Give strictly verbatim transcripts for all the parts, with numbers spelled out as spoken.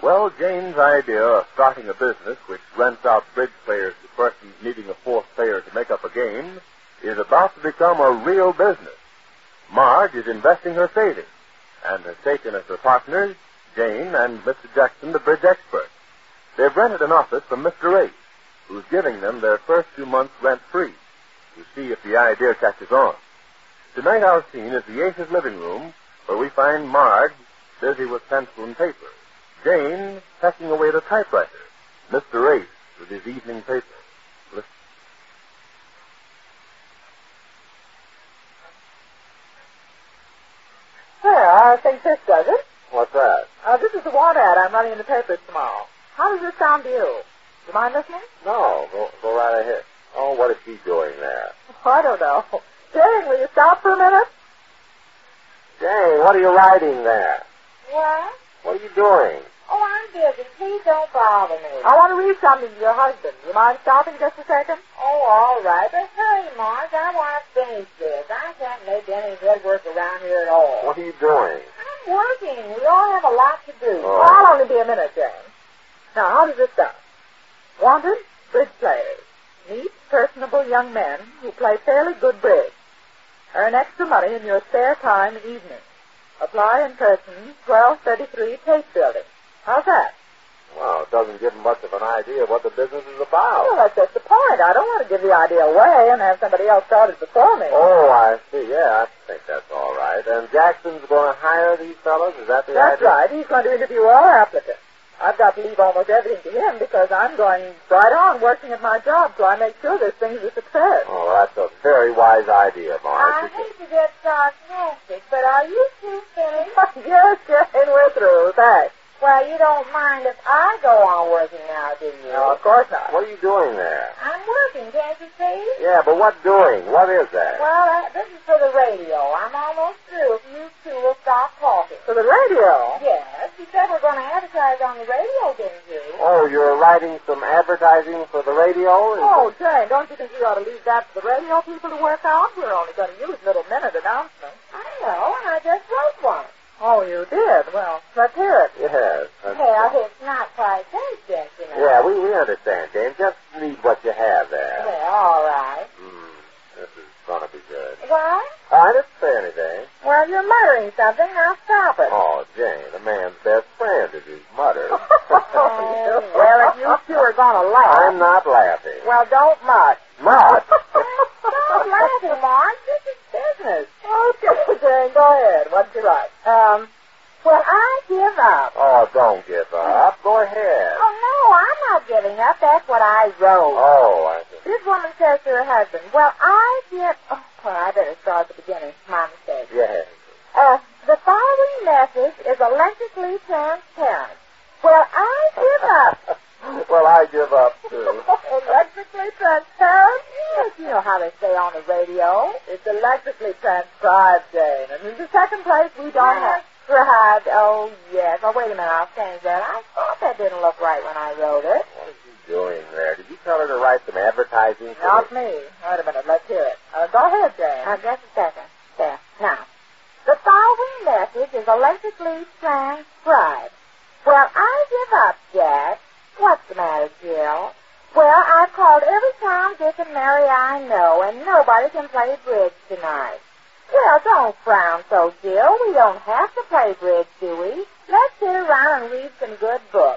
Well, Jane's idea of starting a business which rents out bridge players to persons needing a fourth player to make up a game is about to become a real business. Marge is investing her savings and has taken as her partners Jane and Mister Jackson, the bridge expert. They've rented an office from Mister Ace, who's giving them their first two months rent-free to see if the idea catches on. Tonight our scene is the Ace's living room, where we find Marge busy with pencil and paper, Jane pecking away at a typewriter, Mister Ace with his evening paper. Listen. There, I think this does it. What's that? Uh, this is the want ad I'm running in the papers tomorrow. How does this sound to you? Do you mind listening? No, go, go right ahead. Oh, what is she doing there? Oh, I don't know. Jane, will you stop for a minute? Jane, what are you writing there? What? What are you doing? Oh, I'm busy. Please don't bother me. I want to read something to your husband. You mind stopping just a second? Oh, all right. But hurry, Marge. I want to finish this. I can't make any good work around here at all. What are you doing? I'm working. We all have a lot to do. Oh. I'll only be a minute, Jane. Now, how does this sound? Wanted bridge players. Neat, personable young men who play fairly good bridge. Earn extra money in your spare time evening. Apply in person, twelve thirty-three Tate Building. How's that? Well, it doesn't give them much of an idea of what the business is about. Well, that's just the point. I don't want to give the idea away and have somebody else start it before me. Oh, I see. Yeah, I think that's all right. And Jackson's going to hire these fellows? Is that the That's idea? right. He's going to interview all applicants. I've got to leave almost everything to him because I'm going right on working at my job, so I make sure this thing's a success. Oh, that's a very wise idea, Marge. I hate to get sarcastic, but are you two finished? Yes, Jane, we're through. Thanks. Well, you don't mind if I go on working now, do you? No, of course not. What are you doing there? I'm working, can't you see? Yeah, but what doing? What is that? Well, uh, this is for the radio. I'm almost through if you two will stop talking. For the radio? Yes, you said we're going to advertise on the radio, didn't you? Oh, you're writing some advertising for the radio? Oh, Jane, don't you think we ought to leave that to the radio people to work out? We're only going to use little minute announcements. I know, and I just wrote one. Oh, you did? Well, let's hear it. Yes. that's- Well, it's not quite finished yet, you know. Yeah, we, we understand, James. Just read what you have there. Well, all right. Hmm, this is going to be good. What? I didn't say anything. Well, you're muttering something. Now stop it. Oh, Jane, a man's best friend is his mutter. Oh, well, if you two are going to laugh. I'm not laughing. Well, don't much. Not. Stop laughing, Marge. This is business. Okay, Jane, go ahead. What'd you write? Um, well, I give up. Oh, don't give up. Go ahead. Oh, no, I'm not giving up. That's what I wrote. Oh, I see. This woman says to her husband, well, I give... Oh, well, I better start at the beginning. My mistake. Yes. Uh, the following message is electrically transparent. Well, I give up. Well, I give up, too. Electrically transparent? Yes, you know how they say on the radio. It's electrically transcribed, Jane. And in the second place, we don't have... Transcribed. Oh, yes. Oh, wait a minute. I'll change that. I thought that didn't look right when I wrote it. What is he doing there? Did you tell her to write some advertising for Not the- me. Wait a minute. Let's hear it. Uh, go ahead, Jane. Uh, just a second. There. Now, the following message is electrically transcribed. Well, I give up, Jack. What's the matter, Jill? Well, I've called every Tom, Dick, and Mary I know, and nobody can play bridge tonight. Well, don't frown so, Jill. We don't have to play bridge, do we? Let's sit around and read some good books.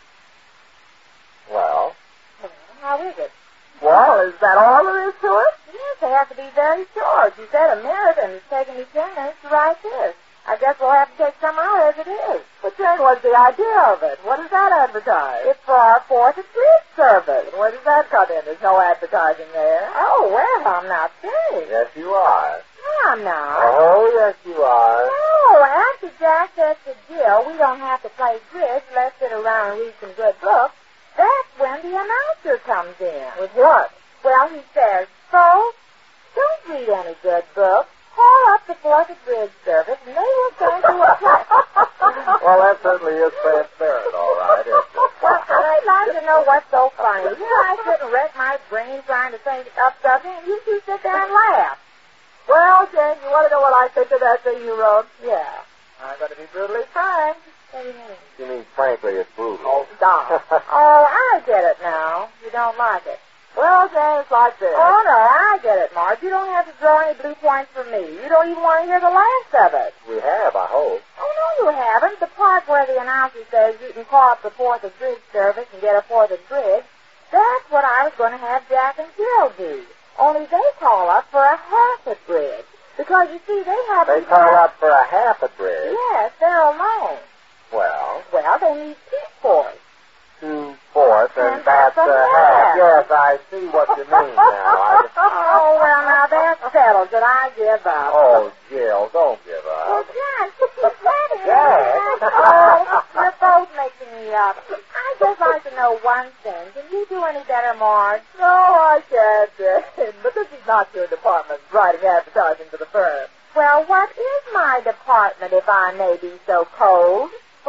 Well, Well, how is it? Well, is that all there is to it? Yes, they have to be very short. You said a minute, and it's taken me ten minutes to write this. I guess we'll have to take some out as it is. But Jane, what's the idea of it? What does that advertise? It's for our fourth and fifth service. Where does that come in? There's no advertising there. Oh, well, I'm not finished. yes, you are. No, I'm not. Oh, yes, you are. No, after Jack says to Jill, we don't have to play bridge, let's sit around and read some good books, that's when the announcer comes in. With what? Well, he says, folks, don't read any good books. Call up the fourth and bridge service, and they will send you a play. Well, that certainly is transparent, all right, isn't it? Well, I'd like to know what's so funny. Here I sit and wreck my brain trying to think up something, and you two sit there and laugh. Well, Jane, you want to know what I think of that thing you wrote? Yeah. I'm going to be brutally frank. What do you mean? she means frankly it's brutal. Oh, stop. Oh, I get it now. You don't like it. Well, Jane, it's like this. Oh, no, I get it, Marge. You don't have to draw any blue points for me. You don't even want to hear the last of it. We have, I hope. Oh, no, you haven't. The part where the announcer says you can call up the fourth of bridge service and get a fourth of bridge, that's what I was going to have Jack and Jill do. Only they call up for a half a bridge. Because, you see, they have... They call up for a half a bridge. Yes, they're alone. Well, Well, they need two fourths. two fourths, and And that's that's a a half. half. Yes, I see what you mean now. I... Oh, well, now that's settled. That I give up. Oh, Jill, don't give Well, up. Jack, keep letting Jack? Oh, you're both making me up. I'd just like to know one thing. Can you do any better, Marge? No, I can't, Jane. But this is not your department, writing advertising for the firm. Well, what is my department, if I may be so cold?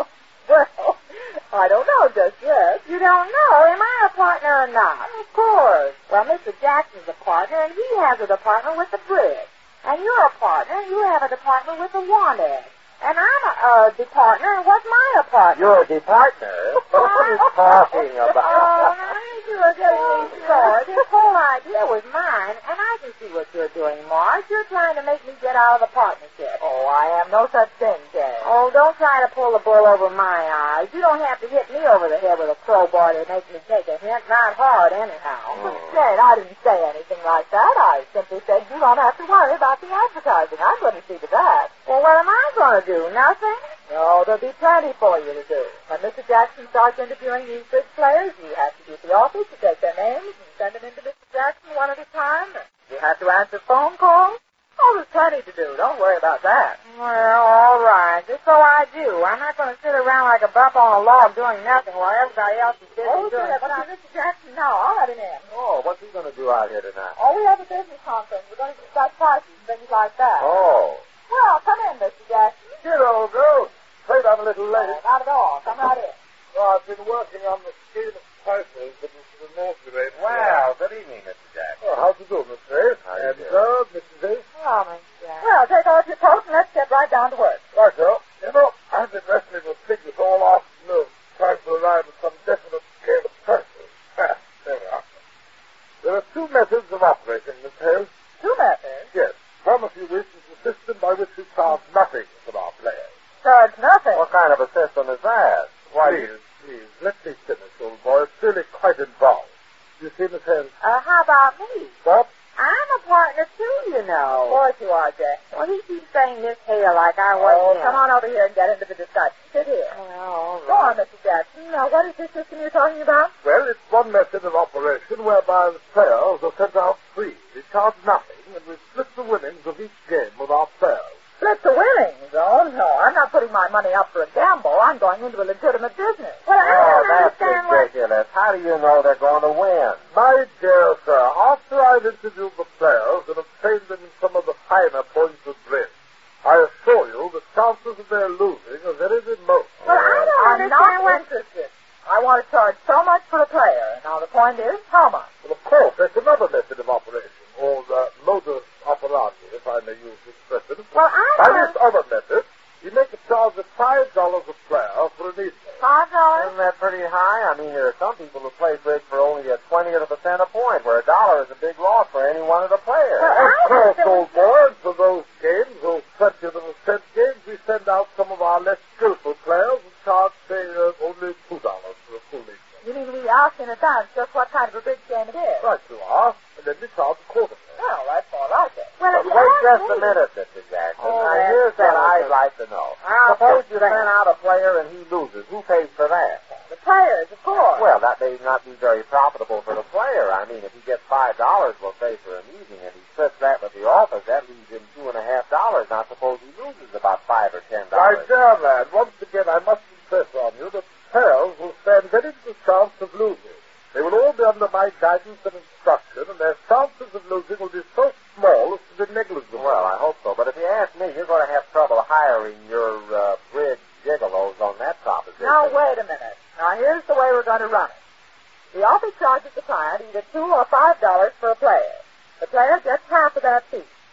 Well, I don't know just yet. You don't know. Am I a partner or not? Of course. Well, Mister Jackson's a partner, and he has a department with the bridge. And you're a partner, and you have a department with the wanted. And I'm a uh, departner, and what's my department? You're a partner? What are you talking Oh, about? now you are getting me sore. This whole idea was mine, and I can see what you're doing, Marge. You're trying to make me get out of the partnership. Oh, I am no such thing, Jane. Oh, don't try to pull the bull over my eyes. You don't have to hit me over the head with a crowbar to make me take a hint. Not hard, anyhow. But, Jane, I didn't say anything like that. I simply said you don't have to worry about the advertising. I'm going to see to that. Well, what am I going to do? Nothing? No, there'll be plenty for you to do. When Mister Jackson starts interviewing these bridge players, you have to be at the office to take their names and send them in to Mister Jackson one at a time. You have to answer phone calls. Oh, there's plenty to do. Don't worry about that. Well, all right. Just so I do. I'm not going to sit around like a bump on a log doing nothing while everybody else is busy Oh, doing sure. What's something. Mister Jackson now? I'll let him in. Oh, what's he going to do out here tonight? Oh, we have a business conference. We're going to discuss prices and things like that. Oh. Well, come in, Mister Jackson. Dear old girl, afraid I'm a little late. Oh, not at all. Come right in. Oh, I've been working on the scheme of prices that Mister Northby made. Well, good evening, Mister Jackson. Oh, how's it do, Mister Ace? How do you And, do? uh, Missus Ace? Oh, Mister Jackson. Well, take off your coat and let's get right down to work. Right, girl. You know, I've been wrestling with figures all afternoon, trying to arrive at some definite scale of prices. Ah, there we are. There are two methods of operating, Miss Hale. Two methods. Yes. One, if you wish, is the system by which we charge nothing from our players. Charge nothing. What kind of a system is that? Why, please, please, let me finish, old boy. It's really quite involved. You see, Miss Hale? Uh, how about me? What? I'm a partner, too, you Of know. course you are, Jack. Well, he keeps saying Miss Hale like I Oh, wasn't come on over here and get into the discussion. Sit here. Well, all Go on, Mister Jackson. Now, what is this system you're talking about? Well, it's one method of operation whereby the players are sent out free. We charge nothing, and we split the winnings of each game with our players. Split the winnings. Oh, no. I'm not putting my money up for a gamble. I'm going into a legitimate business. Well, I Oh, don't that's understand what... ridiculous. How do you know they're going to win? My dear sir, after I've interviewed the players and obtained them in some of the finer points of bridge, I assure you the chances of their losing are very remote. Well, I don't I'm understand not what... interested. I want to charge so much for a player. Now, the point is, how much? Well, of course, there's another method of operation, or uh, modus operandi, if I may use the expression. Well, I By don't... this other method, you make a charge of five dollars a player for an evening. Five dollars? Isn't that pretty high? I mean, there are some people who play bridge for only a twentieth of a cent a point, where a dollar is a big loss for any one of the players. Well, Of I course, thought there old was- boy, and for those games, those twentieth of a cent games, we send out some of our less skillful players and charge, say, uh, only two dollars for a full evening. You mean we ask in advance just what kind of a bridge game it is? Right you are, and then we charge quarterly. Well, that's more like it. Well, But if you wait ask just me... a minute, Mister Jackson. Oh, now, that's here's what delicate. I'd like to know. I'll Suppose you think. send out a player and he loses. Who pays for that? The players, of course. Well, that may not be very profitable for the player. I mean, if he gets five dollars, we'll say, for an evening, and he splits that with the office, that leaves him two and a half dollars. Now, suppose he loses about five or ten My dollars. dear lad, once again, I must impress on you that the players will stand very little chance of losing. They will all be under my guidance and instruction, and their chances of losing will be so small as to be negligible. Well, I hope so. But if you ask me, you're going to have trouble hiring your uh, bridge gigolos on that proposition. Now, wait a minute. Now, here's the way we're going to run it. The office charges the client either two or five dollars for a player. The player gets half of that fee.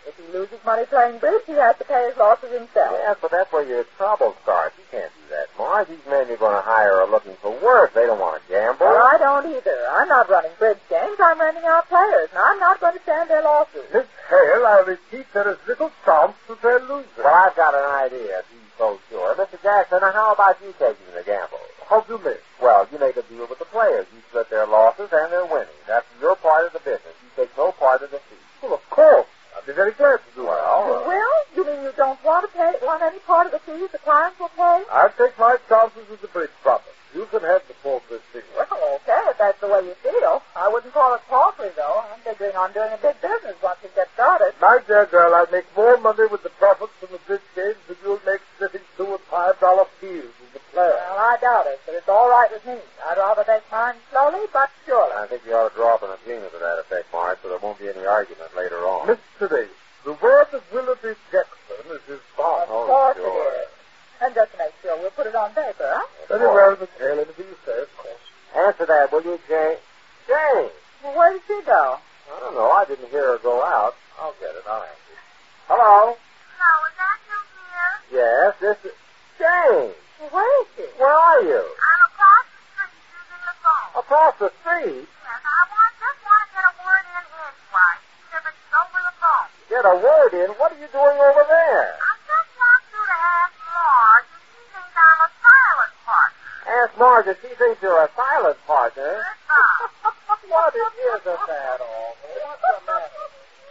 If he loses money playing bridge, he has to pay his losses himself. Yes, but that's where your trouble starts. You can't do that, Marge. These men you're going to hire are looking for work. They don't want to gamble. Well, I don't either. I'm not running bridge games. I'm renting out players, and I'm not going to stand their losses. Miss Hale, I repeat, there is little chance that they'll lose it. Well, I've got an idea, if you're so sure. Mister Jackson, how about you taking the gamble? How do you mean? Well, you make a deal with the players. You split their losses and their winnings. That's your part of the business. You take no part of the fee. Well, of course. I'd be very glad to do that. Well, Well, you mean you don't want to pay, want any part of the fees the clients will pay? I'll take my chances with the bridge profit. You can have the full fifteen. Well, okay, if that's the way you feel. I wouldn't call it paltry, though. I'm figuring on doing a big business once you get started. My dear girl, I'd make more money with the profits from the bridge games than you'll make sitting two and five dollar fees with the player. Well, I doubt it, but it's all right with me. I'd rather make mine slowly but surely. I think you ought to draw up an agreement to that effect, Marge, so there won't be any argument later on. Mister Davis, the word of Willoughby Jackson is his boss. Of Oh, course sure. it is. And just to make sure, we'll put it on paper, huh? Very well, Miss Hale, anything you say, of course. Answer that, will you, Jane? Jane! Well, where did she go? I don't know. I didn't hear her go out. I'll get it. I'll answer. Hello? Hello, is that you here? Yes, this is... Jane! Well, where is she? Where are you? I'm across the street using the phone. Across the street? Yes, I want just want to get a word in edgewise, even if it's over the phone. Get a word in? What are you doing over there? I just want you to ask Marge if she thinks I'm a silent partner. Ask Marge if she thinks you're a silent partner. Goodbye. What isn't that awful? What's the matter?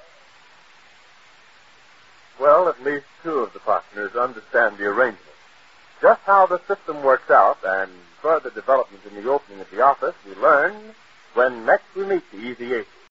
Well, at least two of the partners understand the arrangement. Just how the system works out and further development in the opening of the office we learn when next we meet the Easy Aces.